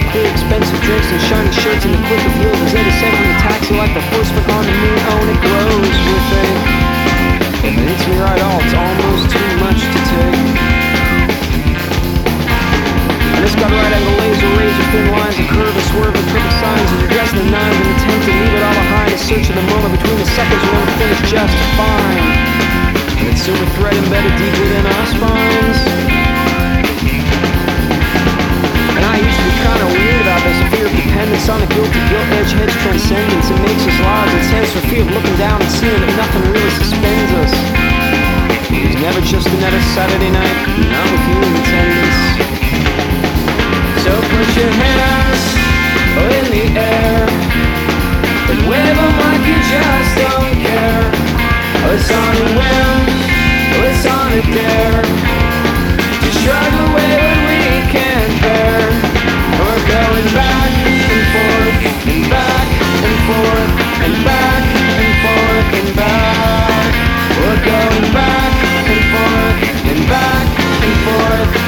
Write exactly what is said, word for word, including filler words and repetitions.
clear expensive drinks and shiny shirts and the quick appeal as they descend from the taxi like the first foot on the moon. Oh, and it grows with it. It hits me right all, it's almost too much to take. And it's got right angle laser, razor thin lines, a curve, a swerve, and crooked signs. And you're dressed in the nines and intent to leave it all behind. A search of the moment between the seconds when everything is just fine. And it's silver thread embedded deep within our spines. And I used to be kind of weird about this, a fear of dependence on the guilty guilt edge, hedge transcendence. It makes us lives, it says for fear of looking down and seeing that nothing really suspends us. It was never just another Saturday night, not with you in attendance. So put your hands in the air and wave them like you just don't care. It's on a whim, it's on a dare to shrug away what we can't bear. We're going back and forth and back and forth and back and forth and back. We're going back and forth and back and forth